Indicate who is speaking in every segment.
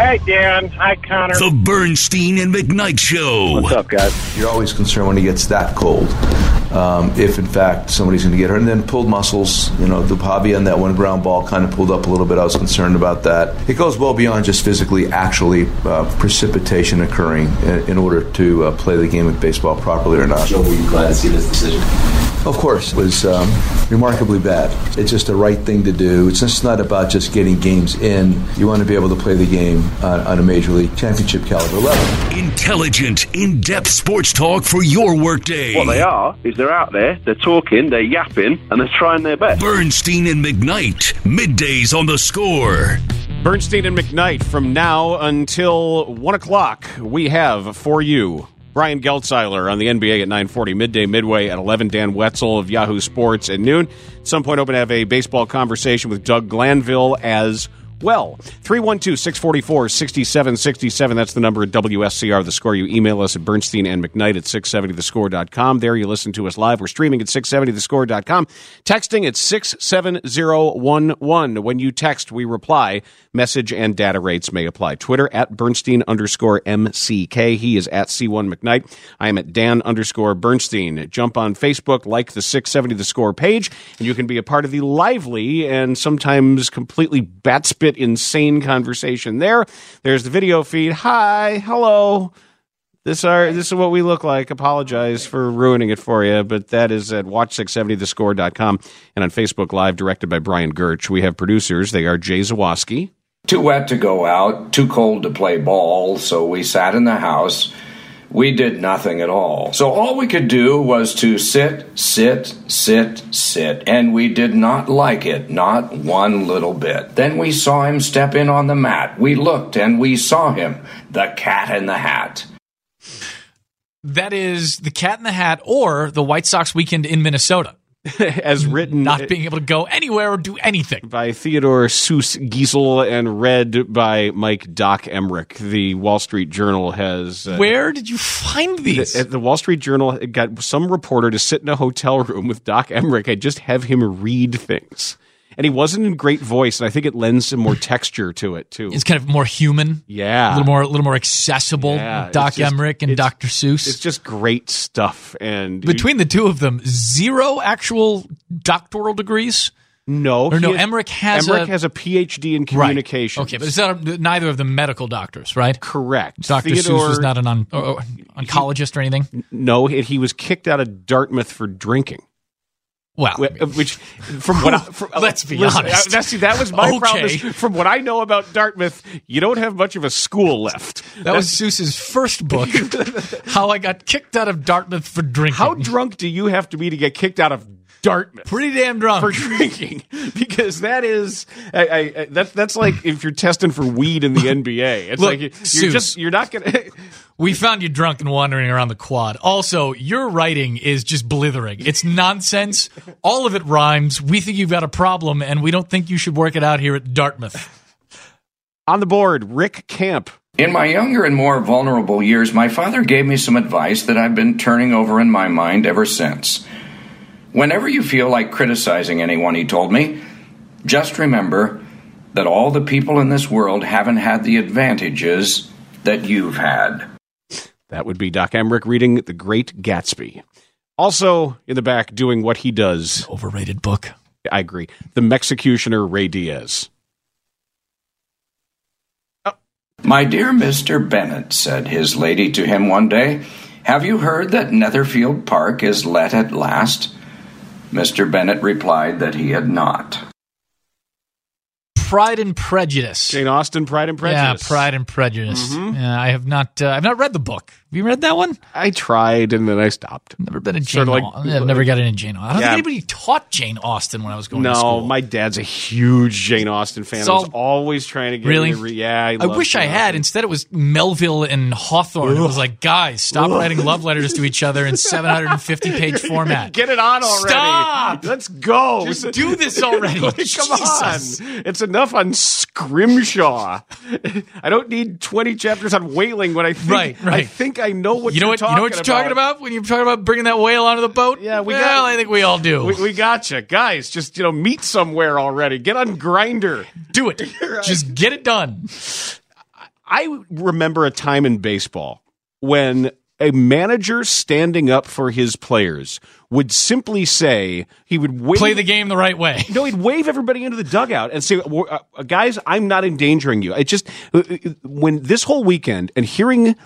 Speaker 1: Hey, Dan. Hi, Connor.
Speaker 2: The Bernstein and McKnight Show.
Speaker 1: What's up, guys?
Speaker 3: You're always concerned when it gets that cold. If, in fact, somebody's going to get hurt. And then pulled muscles. The Pavi on that one ground ball kind of pulled up a little bit. I was concerned about that. It goes well beyond just physically, actually precipitation occurring in order to play the game of baseball properly or not.
Speaker 4: Joe, were you glad to see this decision?
Speaker 3: Of course. It was remarkably bad. It's just the right thing to do. It's just not about just getting games in. You want to be able to play the game on a Major League Championship caliber level.
Speaker 2: Intelligent, in-depth sports talk for your workday.
Speaker 1: What they are is they're out there, they're talking, they're yapping, and they're trying their best.
Speaker 2: Bernstein and McKnight, middays on The Score.
Speaker 5: Bernstein and McKnight, from now until 1 o'clock, we have for you Brian Geltzeiler on the NBA at 9:40, midday, midway at 11, Dan Wetzel of Yahoo Sports at noon. At some point, hoping to have a baseball conversation with Doug Glanville as well. 312-644-6767. That's the number at WSCR, The Score. You email us at Bernstein and McKnight at 670thescore.com. There you listen to us live. We're streaming at 670thescore.com. Texting at 67011. When you text, we reply. Message and data rates may apply. Twitter at Bernstein_MCK. He is at C1 McKnight. I am at Dan_Bernstein. Jump on Facebook, like the 670 The Score page, and you can be a part of the lively and sometimes completely bat-spit insane conversation there. There's the video feed. Hi, hello. This is what we look like. Apologize for ruining it for you, but that is at watch670thescore.com and on Facebook Live, directed by Brian Gertsch. We have producers. They are Jay Zawoski.
Speaker 6: Too wet to go out, too cold to play ball, so we sat in the house. We did nothing at all. So all we could do was to sit, and we did not like it, not one little bit. Then we saw him step in on the mat. We looked, and we saw him, the Cat in the Hat.
Speaker 7: That is the Cat in the Hat or the White Sox weekend in Minnesota.
Speaker 5: As written,
Speaker 7: not being able to go anywhere or do anything,
Speaker 5: by Theodore Seuss Giesel and read by Mike Doc Emmerich. The Wall Street Journal has.
Speaker 7: Where did you find these?
Speaker 5: The Wall Street Journal got some reporter to sit in a hotel room with Doc Emmerich and just have him read things. And he wasn't in great voice, and I think it lends some more texture to it too.
Speaker 7: It's kind of more human,
Speaker 5: yeah,
Speaker 7: a little more accessible. Yeah, Doc Emmerich and Dr. Seuss.
Speaker 5: It's just great stuff. And
Speaker 7: between the two of them, 0 actual doctoral degrees.
Speaker 5: No,
Speaker 7: Emmerich has a
Speaker 5: PhD in communications.
Speaker 7: Right. Okay, but it's neither of them medical doctors, right?
Speaker 5: Correct.
Speaker 7: Dr. Seuss was not an oncologist or anything.
Speaker 5: No, he was kicked out of Dartmouth for drinking.
Speaker 7: Well,
Speaker 5: which from what
Speaker 7: let's be honest,
Speaker 5: that was my problem. From what I know about Dartmouth, you don't have much of a school left.
Speaker 7: That was Seuss's first book, How I Got Kicked Out of Dartmouth for Drinking.
Speaker 5: How drunk do you have to be to get kicked out of Dartmouth?
Speaker 7: Pretty damn drunk
Speaker 5: for drinking, because that is that's like if you're testing for weed in the NBA. It's
Speaker 7: Look,
Speaker 5: like you're not gonna.
Speaker 7: We found you drunk and wandering around the quad. Also, your writing is just blithering. It's nonsense. All of it rhymes. We think you've got a problem, and we don't think you should work it out here at Dartmouth.
Speaker 5: On the board, Rick Camp.
Speaker 6: In my younger and more vulnerable years, my father gave me some advice that I've been turning over in my mind ever since. Whenever you feel like criticizing anyone, he told me, just remember that all the people in this world haven't had the advantages that you've had.
Speaker 5: That would be Doc Emmerich reading The Great Gatsby. Also in the back doing what he does.
Speaker 7: Overrated book.
Speaker 5: I agree. The Mexicutioner Ray Diaz.
Speaker 6: Oh. My dear Mr. Bennett, said his lady to him one day, have you heard that Netherfield Park is let at last? Mr. Bennett replied that he had not.
Speaker 7: Pride and Prejudice.
Speaker 5: Jane Austen, Pride and Prejudice.
Speaker 7: Yeah, Pride and Prejudice. Mm-hmm. Yeah, I have not. I've not read the book. Have you read that one?
Speaker 5: I tried and then I stopped.
Speaker 7: Never been a Jane Austen. I've never got into Jane Austen. I don't think anybody taught Jane Austen when I was going to school.
Speaker 5: No, my dad's a huge Jane Austen fan. I was always trying to get
Speaker 7: really.
Speaker 5: I
Speaker 7: wish I had. Instead, it was Melville and Hawthorne. It was like, guys, stop writing love letters to each other in 750-page format.
Speaker 5: Get it on already.
Speaker 7: Stop.
Speaker 5: Let's go.
Speaker 7: Just do this already.
Speaker 5: Come on. It's enough on Scrimshaw. I don't need 20 chapters on whaling when I think I think I know what you're talking about.
Speaker 7: You know what you're talking about when you're talking about bringing that whale onto the boat?
Speaker 5: Yeah,
Speaker 7: I think we all do.
Speaker 5: We got you. Guys, just meet somewhere already. Get on Grindr.
Speaker 7: Do it. Just get it done.
Speaker 5: I remember a time in baseball when a manager standing up for his players would simply say, he would
Speaker 7: play the game the right way.
Speaker 5: No, he'd wave everybody into the dugout and say, guys, I'm not endangering you. It just, when this whole weekend and hearing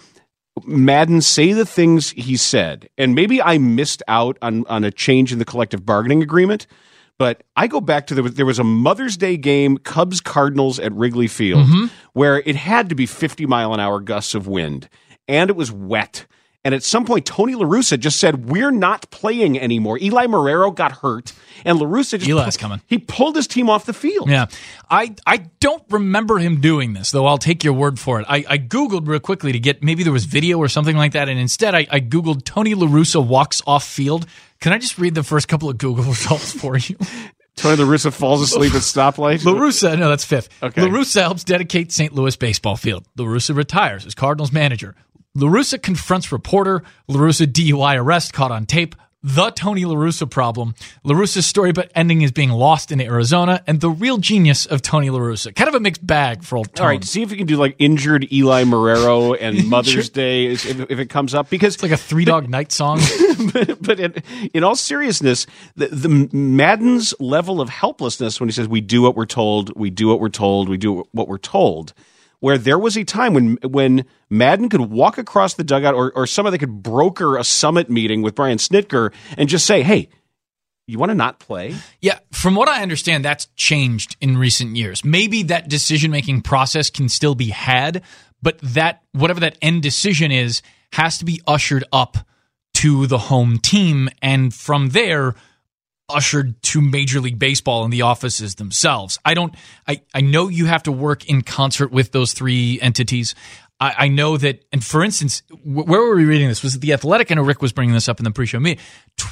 Speaker 5: Madden say the things he said, and maybe I missed out on a change in the collective bargaining agreement, but I go back to there was a Mother's Day game, Cubs-Cardinals at Wrigley Field, where it had to be 50-mile-an-hour gusts of wind, and it was wet. And at some point, Tony La Russa just said, we're not playing anymore. Eli Marrero got hurt, and La Russa
Speaker 7: Eli's coming.
Speaker 5: He pulled his team off the field.
Speaker 7: Yeah. I don't remember him doing this, though I'll take your word for it. I Googled real quickly to get, maybe there was video or something like that, and instead I Googled Tony La Russa walks off field. Can I just read the first couple of Google results for you?
Speaker 5: Tony La Russa falls asleep at stoplight?
Speaker 7: La Russa, no, that's fifth.
Speaker 5: Okay.
Speaker 7: La Russa helps dedicate St. Louis baseball field. La Russa retires as Cardinals manager. La Russa confronts reporter. La Russa DUI arrest caught on tape. The Tony La Russa problem. La Russa's story about ending is being lost in Arizona, and the real genius of Tony La Russa. Kind of a mixed bag for old Tony.
Speaker 5: All right, see if you can do like injured Eli Marrero and Mother's Day if it comes up, because
Speaker 7: it's like a Three Dog Night song.
Speaker 5: but in all seriousness, the Madden's level of helplessness when he says we do what we're told, we do what we're told, we do what we're told. Where there was a time when Madden could walk across the dugout or somebody could broker a summit meeting with Brian Snitker and just say, hey, you want to not play?
Speaker 7: Yeah, from what I understand, that's changed in recent years. Maybe that decision-making process can still be had, but that whatever that end decision is has to be ushered up to the home team, and from there ushered to Major League Baseball and the offices themselves. I know you have to work in concert with those three entities. I know that, and for instance, where were we reading this? Was it The Athletic? I know Rick was bringing this up in the pre-show meeting.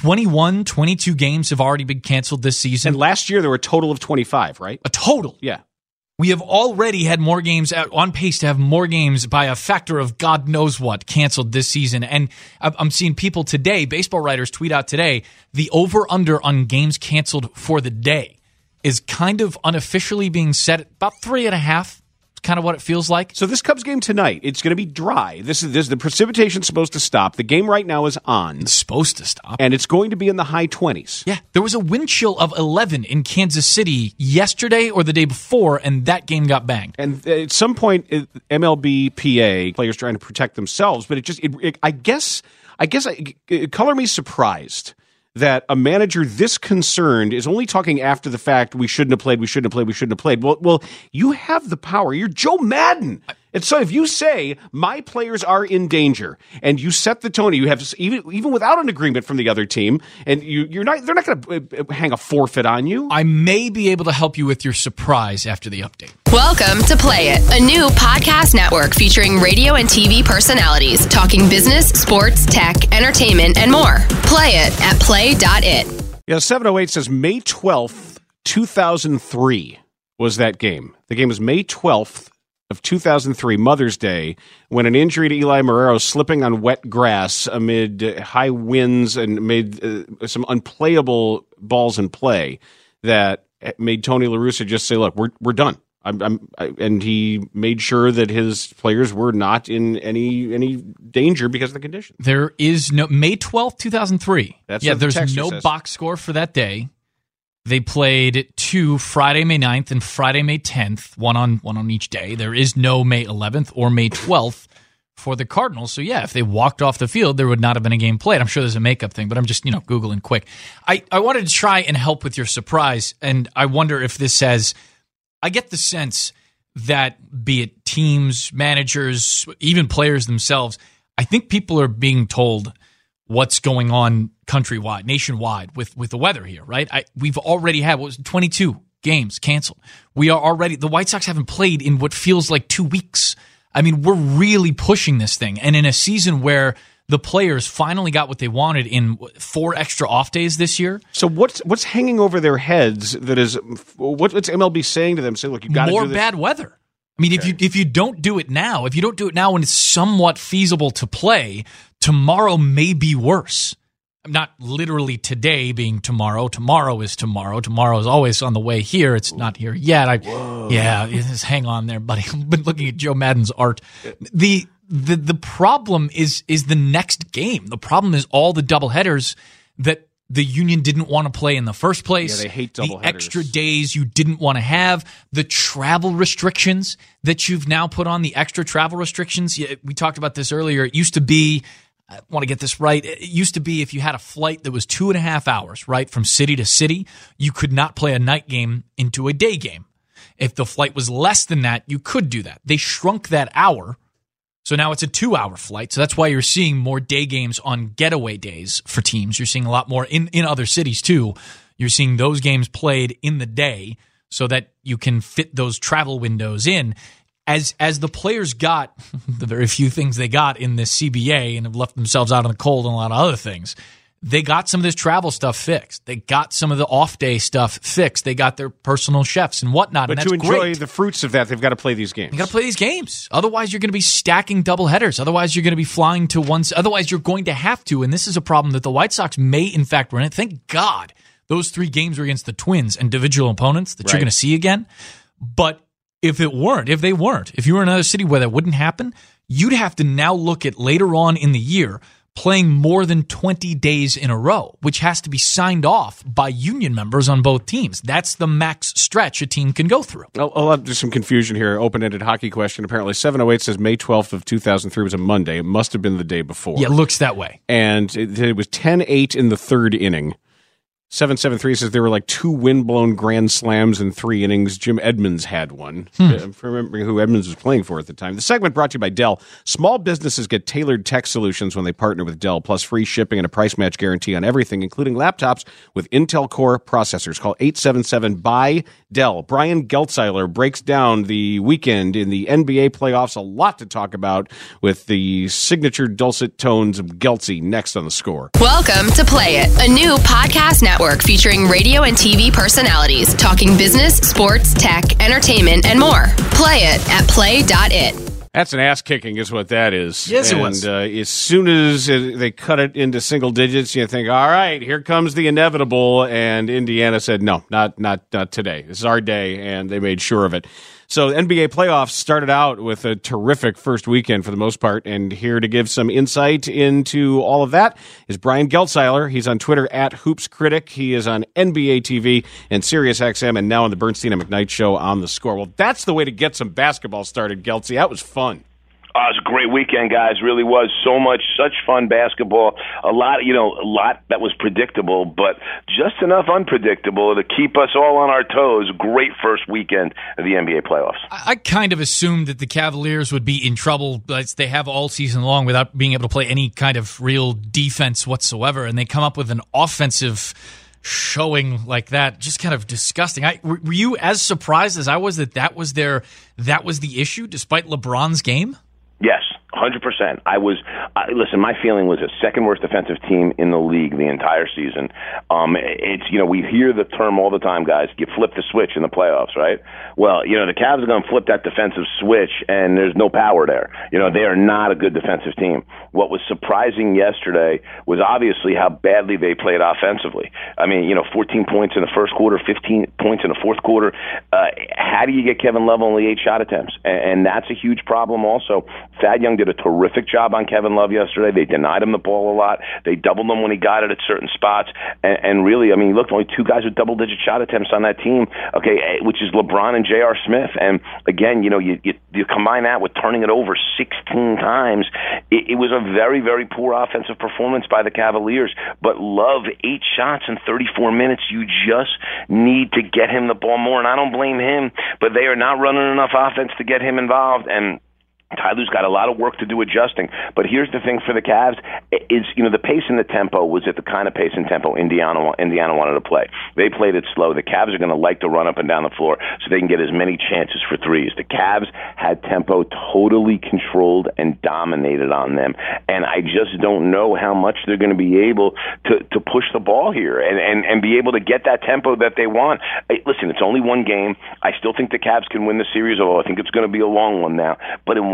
Speaker 7: 22 games have already been canceled this season.
Speaker 5: And last year there were a total of 25, right?
Speaker 7: A total?
Speaker 5: Yeah.
Speaker 7: We have already had more games, on pace to have more games by a factor of God knows what canceled this season. And I'm seeing people today, baseball writers tweet out today, the over-under on games canceled for the day is kind of unofficially being set at about 3.5. Kind of what it feels like.
Speaker 5: So this Cubs game tonight, it's going to be dry. This the precipitation's supposed to stop. The game right now is on.
Speaker 7: It's supposed to stop.
Speaker 5: And it's going to be in the high 20s.
Speaker 7: Yeah. There was a wind chill of 11 in Kansas City yesterday or the day before, and that game got banged.
Speaker 5: And at some point, MLB PA, players trying to protect themselves, but I guess color me surprised that a manager this concerned is only talking after the fact, we shouldn't have played. Well, you have the power. You're Joe Madden. And so if you say, my players are in danger, and you set the tone, you have, even without an agreement from the other team, and they're not going to hang a forfeit on you.
Speaker 7: I may be able to help you with your surprise after the update.
Speaker 4: Welcome to Play It, a new podcast network featuring radio and TV personalities talking business, sports, tech, entertainment, and more. Play it at play.it.
Speaker 5: Yeah, 708 says May 12th, 2003 was that game. The game was May 12th of 2003, Mother's Day, when an injury to Eli Marrero slipping on wet grass amid high winds and made some unplayable balls in play that made Tony La Russa just say, look, we're done. And he made sure that his players were not in any danger because of the condition.
Speaker 7: There is no May 12th, 2003. There's no box score for that day. They played two Friday, May 9th and Friday, May 10th, one on each day. There is no May 11th or May 12th for the Cardinals. So, yeah, if they walked off the field, there would not have been a game played. I'm sure there's a makeup thing, but I'm just, Googling quick. I wanted to try and help with your surprise, and I wonder if this says – I get the sense that be it teams, managers, even players themselves, I think people are being told what's going on countrywide, nationwide with the weather here, right? We've already had 22 games canceled. We are already, the White Sox haven't played in what feels like 2 weeks. I mean, we're really pushing this thing. And in a season where the players finally got what they wanted in 4 extra off days this year.
Speaker 5: So what's hanging over their heads that is, what's MLB saying to them? Say, look, you got to do this.
Speaker 7: More bad weather. I mean, okay. if you don't do it now, when it's somewhat feasible to play, tomorrow may be worse. not literally today being tomorrow. Tomorrow is tomorrow. Tomorrow is always on the way here. It's not here yet. Just hang on there, buddy. I've been looking at Joe Madden's art. The problem is the next game. The problem is all the doubleheaders that the Union didn't want to play in the first place.
Speaker 5: Yeah, they hate doubleheaders.
Speaker 7: The extra days you didn't want to have. The travel restrictions that you've now put on, the extra travel restrictions. We talked about this earlier. It used to be, I want to get this right, it used to be if you had a flight that was 2.5 hours, right, from city to city, you could not play a night game into a day game. If the flight was less than that, you could do that. They shrunk that hour. So now it's a 2-hour flight. So that's why you're seeing more day games on getaway days for teams. You're seeing a lot more in other cities too. You're seeing those games played in the day so that you can fit those travel windows in. As the players got the very few things they got in this CBA and have left themselves out in the cold and a lot of other things, they got some of this travel stuff fixed. They got some of the off-day stuff fixed. They got their personal chefs and whatnot.
Speaker 5: But
Speaker 7: and that's
Speaker 5: to enjoy
Speaker 7: great.
Speaker 5: the fruits of that, they've got to play these games.
Speaker 7: You got to play these games. Otherwise, you're going to be stacking doubleheaders. Otherwise, you're going to be flying to once. Otherwise, you're going to have to. And this is a problem that the White Sox may, in fact, run it. Thank God those 3 games were against the Twins and divisional opponents that you're going to see again. But if you were in another city where that wouldn't happen, you'd have to now look at later on in the year playing more than 20 days in a row, which has to be signed off by union members on both teams. That's the max stretch a team can go through.
Speaker 5: There's some confusion here. Open-ended hockey question. Apparently, 708 says May 12th of 2003 was a Monday. It must have been the day before.
Speaker 7: Yeah, it looks that way.
Speaker 5: And it was 10-8 in the third inning. 773 says there were like 2 windblown grand slams in 3 innings. Jim Edmonds had one. I'm remembering who Edmonds was playing for at the time. The segment brought to you by Dell. Small businesses get tailored tech solutions when they partner with Dell, plus free shipping and a price match guarantee on everything, including laptops with Intel Core processors. Call 877-BUY-DELL. Brian Geltzeiler breaks down the weekend in the NBA playoffs. A lot to talk about with the signature dulcet tones of Geltzy next on The Score.
Speaker 4: Welcome to Play It, a new podcast network featuring radio and TV personalities talking business, sports, tech, entertainment, and more. Play it at play.it.
Speaker 5: That's an ass kicking is what that is.
Speaker 7: Yes, it was.
Speaker 5: And as soon as they cut it into single digits, you think, all right, here comes the inevitable. And Indiana said, no, not today. This is our day, and they made sure of it. So the NBA playoffs started out with a terrific first weekend for the most part, and here to give some insight into all of that is Brian Geltzeiler. He's on Twitter at HoopsCritic. He is on NBA TV and SiriusXM, and now on the Bernstein and McKnight Show on The Score. Well, that's the way to get some basketball started, Geltzy. That was fun.
Speaker 1: It was a great weekend, guys. Really was such fun basketball. A lot that was predictable, but just enough unpredictable to keep us all on our toes. Great first weekend of the NBA playoffs.
Speaker 7: I kind of assumed that the Cavaliers would be in trouble, as they have all season long, without being able to play any kind of real defense whatsoever, and they come up with an offensive showing like that. Just kind of disgusting. Were you as surprised as I was that was the issue, despite LeBron's game?
Speaker 1: Yes, 100%. Listen, my feeling was the second worst defensive team in the league the entire season. We hear the term all the time, guys, you flip the switch in the playoffs, right? Well, the Cavs are going to flip that defensive switch, and there's no power there. They are not a good defensive team. What was surprising yesterday was obviously how badly they played offensively. 14 points in the first quarter, 15 points in the fourth quarter. How do you get Kevin Love only 8 shot attempts? And that's a huge problem also. Thad Young did a terrific job on Kevin Love yesterday. They denied him the ball a lot. They doubled him when he got it at certain spots. And really, look, only 2 guys with double-digit shot attempts on that team, which is LeBron and J.R. Smith. And again, you combine that with turning it over 16 times. It was a very, very poor offensive performance by the Cavaliers. But Love, 8 shots in 34 minutes. You just need to get him the ball more. And I don't blame him, but they are not running enough offense to get him involved. And Tyler's got a lot of work to do adjusting. But here's the thing for the Cavs is, the pace and the tempo was at the kind of pace and tempo Indiana wanted to play. They played it slow. The Cavs are going to like to run up and down the floor so they can get as many chances for threes. The Cavs had tempo totally controlled and dominated on them. And I just don't know how much they're going to be able to push the ball here and be able to get that tempo that they want. Listen, it's only one game. I still think the Cavs can win the series, although I think it's going to be a long one now. But in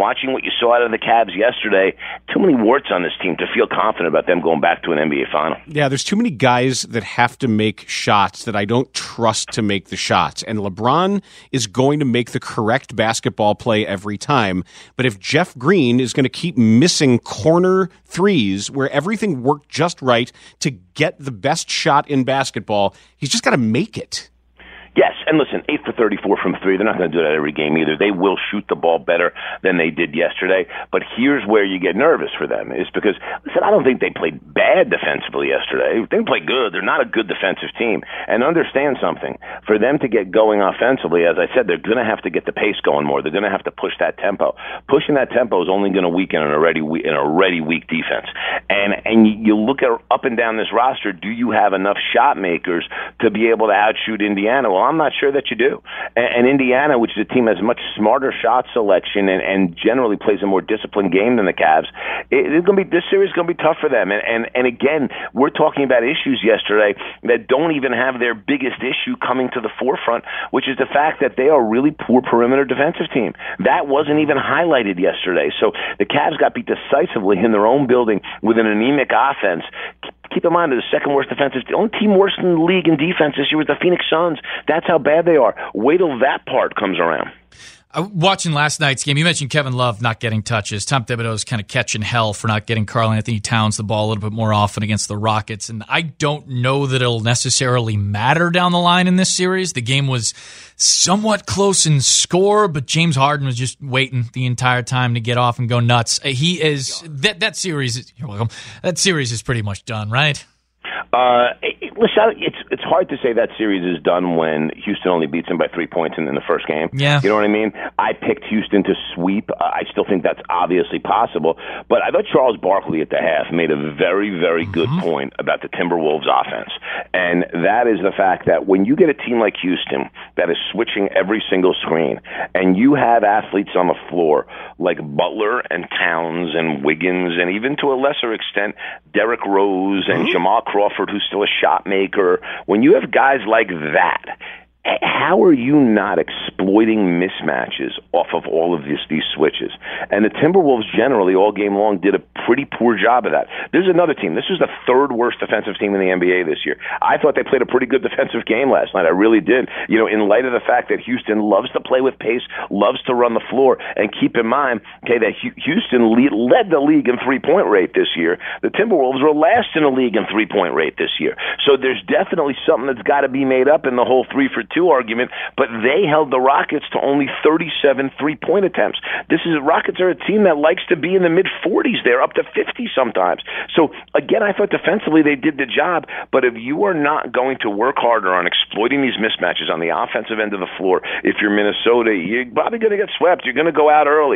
Speaker 1: watching what you saw out of the Cavs yesterday, too many warts on this team to feel confident about them going back to an NBA final.
Speaker 5: Yeah, there's too many guys that have to make shots that I don't trust to make the shots. And LeBron is going to make the correct basketball play every time. But if Jeff Green is going to keep missing corner threes where everything worked just right to get the best shot in basketball, he's just got to make it.
Speaker 1: Yes, and listen, 8 for 34 from three. They're not going to do that every game either. They will shoot the ball better than they did yesterday. But here's where you get nervous for them, is because, listen, I don't think they played bad defensively yesterday. They played good. They're not a good defensive team. And understand something. For them to get going offensively, as I said, they're going to have to get the pace going more. They're going to have to push that tempo. Pushing that tempo is only going to weaken an already weak defense. And you look at up and down this roster, do you have enough shot makers to be able to outshoot Indiana? Well, I'm not sure that you do. And Indiana, which is a team that has much smarter shot selection and generally plays a more disciplined game than the Cavs, this series is going to be tough for them. And again, we're talking about issues yesterday that don't even have their biggest issue coming to the forefront, which is the fact that they are a really poor perimeter defensive team. That wasn't even highlighted yesterday. So the Cavs got beat decisively in their own building with an anemic offense. Keep in mind, they're the second worst defensive. The only team worse in the league in defense this year was the Phoenix Suns. That's how bad they are. Wait till that part comes around.
Speaker 7: Watching last night's game, you mentioned Kevin Love not getting touches. Tom Thibodeau's kind of catching hell for not getting Karl-Anthony Towns the ball a little bit more often against the Rockets. And I don't know that it'll necessarily matter down the line in this series. The game was somewhat close in score, but James Harden was just waiting the entire time to get off and go nuts. He is that series. You're welcome. That series is pretty much done, right?
Speaker 1: Listen, it's hard to say that series is done when Houston only beats them by 3 points in the first game.
Speaker 7: Yeah.
Speaker 1: You know what I mean? I picked Houston to sweep. I still think that's obviously possible. But I thought Charles Barkley at the half made a very, very good point about the Timberwolves offense. And that is the fact that when you get a team like Houston that is switching every single screen, and you have athletes on the floor like Butler and Towns and Wiggins, and even to a lesser extent, Derrick Rose and Jamal Crawford, who's still a shot maker, when you have guys like that, how are you not exploiting mismatches off of all of these switches? And the Timberwolves generally all game long did a pretty poor job of that. There's another team. This was the third worst defensive team in the NBA this year. I thought they played a pretty good defensive game last night. I really did. You know, in light of the fact that Houston loves to play with pace, loves to run the floor, and keep in mind, okay, that Houston led the league in three-point rate this year. The Timberwolves were last in the league in three-point rate this year. So there's definitely something that's got to be made up in the whole 3-for-2 argument, but they held the Rockets to only 37 three-point attempts. Rockets are a team that likes to be in the mid-40s. They're up to 50 sometimes. So, again, I thought defensively they did the job, but if you are not going to work harder on exploiting these mismatches on the offensive end of the floor, if you're Minnesota, you're probably going to get swept. You're going to go out early.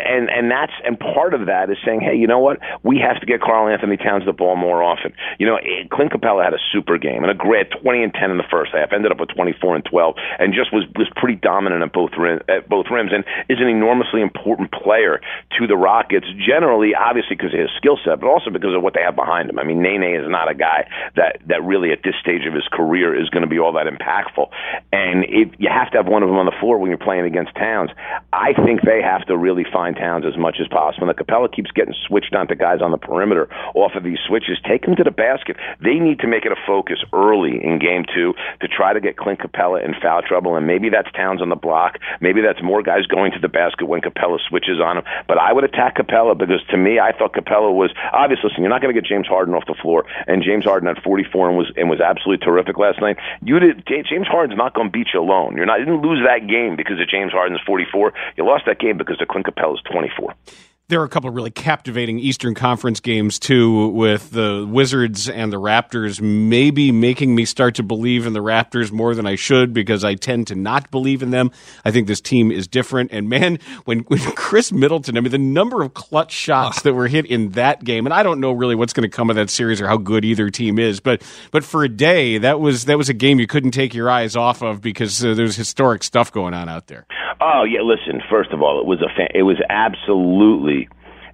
Speaker 1: And part of that is saying, hey, you know what? We have to get Karl-Anthony Towns the ball more often. You know, Clint Capella had a super game and a great 20 and 10 in the first half, ended up with 24 and 12, and just was pretty dominant at both rims, and is an enormously important player to the Rockets, generally, obviously because of his skill set, but also because of what they have behind him. I mean, Nene is not a guy that really at this stage of his career is going to be all that impactful. And if you have to have one of them on the floor when you're playing against Towns, I think they have to really find Towns as much as possible. And the Capella keeps getting switched onto guys on the perimeter off of these switches. Take him to the basket. They need to make it a focus early in game 2 to try to get Clint Capella in foul trouble, and maybe that's Towns on the block. Maybe that's more guys going to the basket when Capella switches on him. But I would attack Capella because, to me, I thought Capella was obvious. Listen, you're not going to get James Harden off the floor, and James Harden had 44 and was absolutely terrific last night. James Harden's not going to beat you alone. You didn't lose that game because of James Harden's 44. You lost that game because of Clint Capella's 24.
Speaker 5: There are a couple of really captivating Eastern Conference games, too, with the Wizards and the Raptors maybe making me start to believe in the Raptors more than I should because I tend to not believe in them. I think this team is different. And, man, when Chris Middleton, I mean, the number of clutch shots that were hit in that game, and I don't know really what's going to come of that series or how good either team is, but for a day, that was a game you couldn't take your eyes off of because there's historic stuff going on out there.
Speaker 1: Oh, yeah, listen, first of all, it was absolutely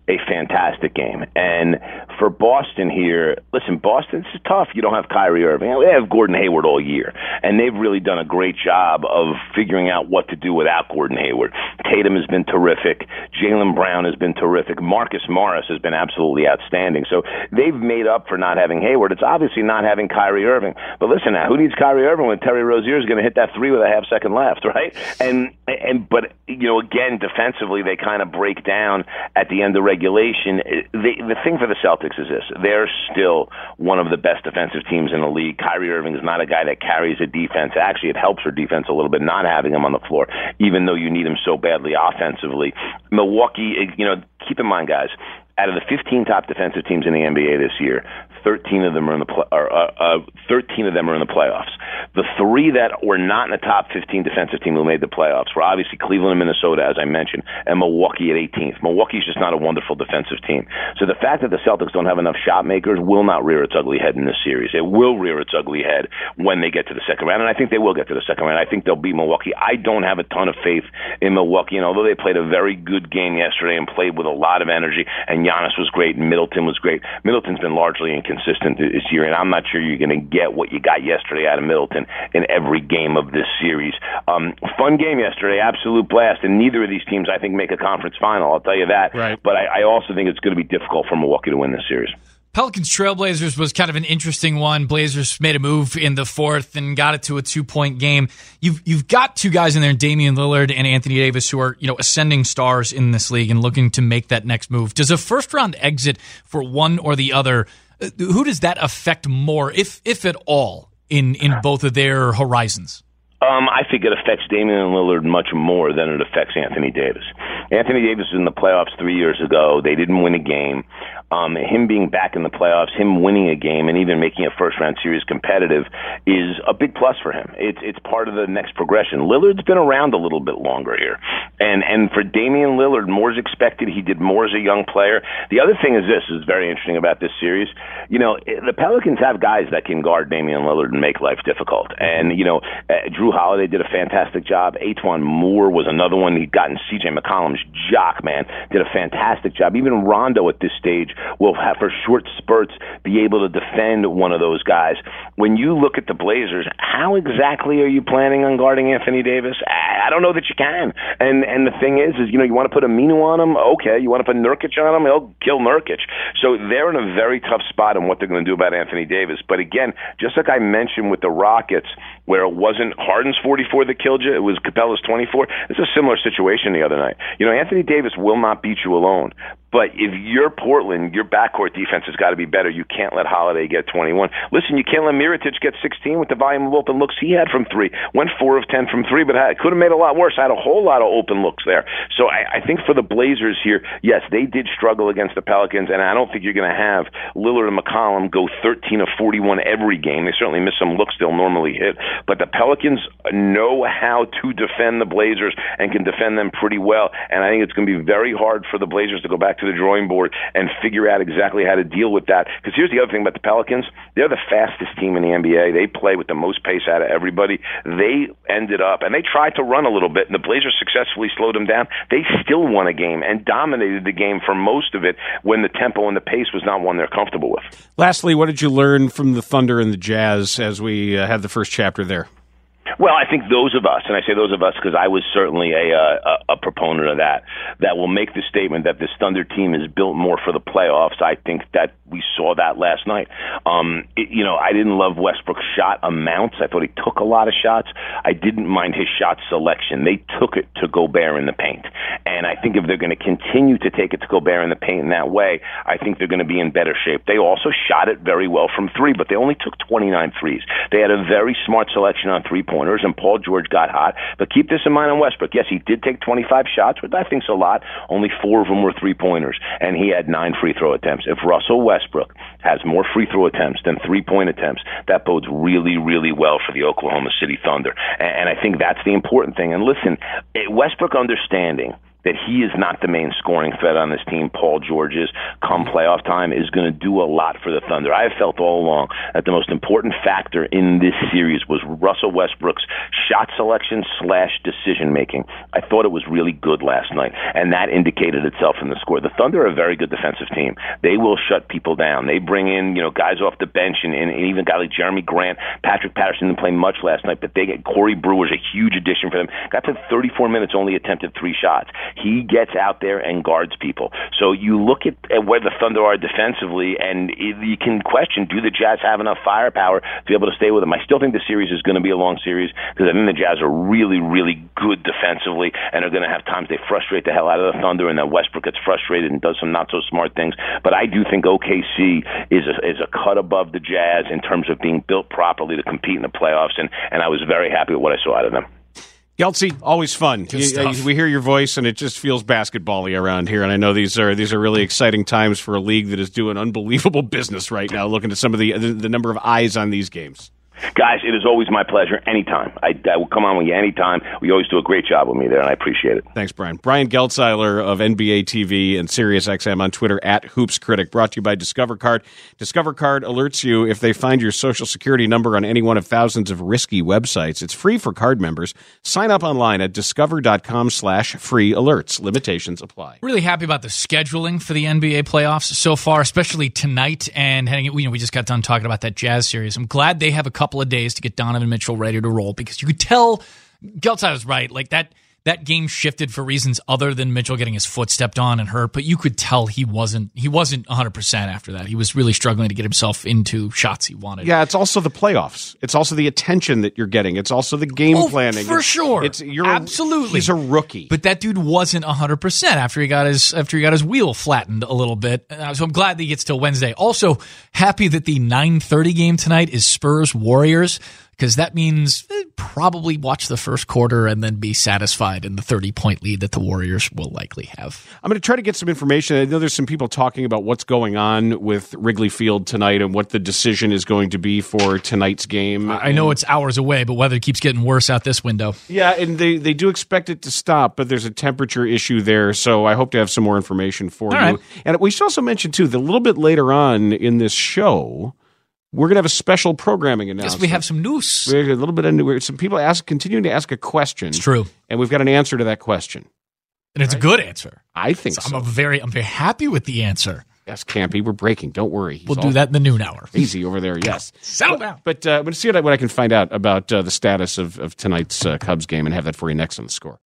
Speaker 1: a fantastic game. And for Boston here, listen, Boston's tough. You don't have Kyrie Irving. They have Gordon Hayward all year, and they've really done a great job of figuring out what to do without Gordon Hayward. Tatum has been terrific. Jaylen Brown has been terrific. Marcus Morris has been absolutely outstanding. So they've made up for not having Hayward. It's obviously not having Kyrie Irving. But listen now, who needs Kyrie Irving when Terry Rozier is going to hit that three with a half second left, right? But again, defensively, they kind of break down at the end of regulation. The thing for the Celtics is this. They're still one of the best defensive teams in the league. Kyrie Irving is not a guy that carries a defense. Actually, it helps her defense a little bit not having him on the floor, even though you need him so badly offensively. Milwaukee, keep in mind, guys, out of the 15 top defensive teams in the NBA this year, 13 of them are in the playoffs. The three that were not in the top 15 defensive team who made the playoffs were obviously Cleveland and Minnesota, as I mentioned, and Milwaukee at 18th. Milwaukee's just not a wonderful defensive team. So the fact that the Celtics don't have enough shot makers will not rear its ugly head in this series. It will rear its ugly head when they get to the second round, and I think they will get to the second round. I think they'll beat Milwaukee. I don't have a ton of faith in Milwaukee, and although they played a very good game yesterday and played with a lot of energy, and Giannis was great and Middleton was great, Middleton's been largely inconsistent this year, and I'm not sure you're going to get what you got yesterday out of Middleton in every game of this series. Fun game yesterday, absolute blast, and neither of these teams, I think, make a conference final, I'll tell you that.
Speaker 5: Right.
Speaker 1: But I also think it's going to be difficult for Milwaukee to win this series.
Speaker 7: Pelicans Trailblazers was kind of an interesting one. Blazers made a move in the fourth and got it to a 2-point game. You've got two guys in there, Damian Lillard and Anthony Davis, who are ascending stars in this league and looking to make that next move. Does a first round exit for one or the other, who does that affect more, if at all, in both of their horizons?
Speaker 1: I think it affects Damian Lillard much more than it affects Anthony Davis. Anthony Davis was in the playoffs 3 years ago. They didn't win a game. Him being back in the playoffs, him winning a game, and even making a first-round series competitive is a big plus for him. It's part of the next progression. Lillard's been around a little bit longer here. And for Damian Lillard, more is expected. He did more as a young player. The other thing is very interesting about this series. The Pelicans have guys that can guard Damian Lillard and make life difficult. And, Drew Holiday did a fantastic job. Etuan Moore was another one. He'd gotten C.J. McCollum's jock, man, did a fantastic job. Even Rondo at this stage will have, for short spurts, be able to defend one of those guys. When you look at the Blazers, how exactly are you planning on guarding Anthony Davis? I don't know that you can. And the thing is you want to put Aminu on him? Okay. You want to put Nurkic on him? He'll kill Nurkic. So they're in a very tough spot on what they're going to do about Anthony Davis. But again, just like I mentioned with the Rockets, where it wasn't Harden's 44 that killed you, it was Capella's 24. It's a similar situation the other night. Anthony Davis will not beat you alone. But if you're Portland, your backcourt defense has got to be better. You can't let Holiday get 21. Listen, you can't let Mirotic get 16 with the volume of open looks he had from three. Went 4 of 10 from three, but could have made a lot worse. Had a whole lot of open looks there. So I think for the Blazers here, yes, they did struggle against the Pelicans, and I don't think you're going to have Lillard and McCollum go 13 of 41 every game. They certainly miss some looks they'll normally hit. But the Pelicans know how to defend the Blazers and can defend them pretty well. And I think it's going to be very hard for the Blazers to go back to the drawing board and figure out exactly how to deal with that. Because here's the other thing about the Pelicans. They're the fastest team in the NBA. They play with the most pace out of everybody. They ended up, and they tried to run a little bit, and the Blazers successfully slowed them down. They still won a game and dominated the game for most of it when the tempo and the pace was not one they're comfortable with.
Speaker 5: Lastly, what did you learn from the Thunder and the Jazz as we had the first chapter there?
Speaker 1: Well, I think those of us, and I say those of us because I was certainly a proponent of that will make the statement that this Thunder team is built more for the playoffs. I think that we saw that last night. I didn't love Westbrook's shot amounts. I thought he took a lot of shots. I didn't mind his shot selection. They took it to Gobert in the paint. And I think if they're going to continue to take it to Gobert in the paint in that way, I think they're going to be in better shape. They also shot it very well from three, but they only took 29 threes. They had a very smart selection on three-pointers, and Paul George got hot. But keep this in mind on Westbrook. Yes, he did take 25 shots, but I think's a lot. Only 4 of them were three-pointers, and he had 9 free-throw attempts. If Russell Westbrook has more free-throw attempts than three-point attempts, that bodes really, really well for the Oklahoma City Thunder. And I think that's the important thing. And listen, Westbrook understanding that he is not the main scoring threat on this team. Paul George is, come playoff time, is going to do a lot for the Thunder. I have felt all along that the most important factor in this series was Russell Westbrook's shot selection / decision making. I thought it was really good last night, and that indicated itself in the score. The Thunder are a very good defensive team. They will shut people down. They bring in, guys off the bench, and even a guy like Jeremy Grant. Patrick Patterson didn't play much last night, but they get Corey Brewer's a huge addition for them. Got to 34 minutes, only attempted 3 shots. He gets out there and guards people. So you look at where the Thunder are defensively, and you can question, do the Jazz have enough firepower to be able to stay with them? I still think the series is going to be a long series because I think the Jazz are really, really good defensively and are going to have times they frustrate the hell out of the Thunder, and then Westbrook gets frustrated and does some not-so-smart things. But I do think OKC is a cut above the Jazz in terms of being built properly to compete in the playoffs, and I was very happy with what I saw out of them.
Speaker 5: Geltzy, always fun. We hear your voice, and it just feels basketball-y around here. And I know these are really exciting times for a league that is doing unbelievable business right now, looking at some of the number of eyes on these games.
Speaker 1: Guys, it is always my pleasure. Anytime. I will come on with you anytime. We always do a great job with me there, and I appreciate it.
Speaker 5: Thanks, Brian. Brian Geltzeiler of NBA TV and SiriusXM on Twitter @HoopsCritic, brought to you by Discover Card. Discover Card alerts you if they find your Social Security number on any one of thousands of risky websites. It's free for card members. Sign up online at discover.com/free alerts. Limitations apply.
Speaker 7: Really happy about the scheduling for the NBA playoffs so far, especially tonight. And we just got done talking about that Jazz series. I'm glad they have a couple of days to get Donovan Mitchell ready to roll, because you could tell Geltzeiler was right. Like that game shifted for reasons other than Mitchell getting his foot stepped on and hurt, but you could tell he wasn't 100% after that. He was really struggling to get himself into shots he wanted.
Speaker 5: Yeah, it's also the playoffs. It's also the attention that you're getting. It's also the game planning.
Speaker 7: For sure. Absolutely.
Speaker 5: He's a rookie.
Speaker 7: But that dude wasn't 100% after he got his wheel flattened a little bit. So I'm glad that he gets till Wednesday. Also, happy that the 9:30 game tonight is Spurs-Warriors, because that means probably watch the first quarter and then be satisfied in the 30-point lead that the Warriors will likely have.
Speaker 5: I'm going to try to get some information. I know there's some people talking about what's going on with Wrigley Field tonight and what the decision is going to be for tonight's game.
Speaker 7: I know it's hours away, but weather keeps getting worse out this window.
Speaker 5: Yeah, and they do expect it to stop, but there's a temperature issue there, so I hope to have some more information for you.
Speaker 7: Right.
Speaker 5: And we should also mention, too, that a little bit later on in this show, we're going to have a special programming announcement.
Speaker 7: Yes, we have some news.
Speaker 5: We have a little bit of news. Some people continuing to ask a question.
Speaker 7: It's true.
Speaker 5: And we've got an answer to that question.
Speaker 7: And it's a good answer.
Speaker 5: I think so.
Speaker 7: I'm very happy with the answer.
Speaker 5: Yes, Campy, we're breaking. Don't worry.
Speaker 7: We'll do that in the noon hour.
Speaker 5: Easy over there, yes.
Speaker 7: Settle down.
Speaker 5: But I'm going to see what I can find out about the status of tonight's Cubs game and have that for you next on The Score.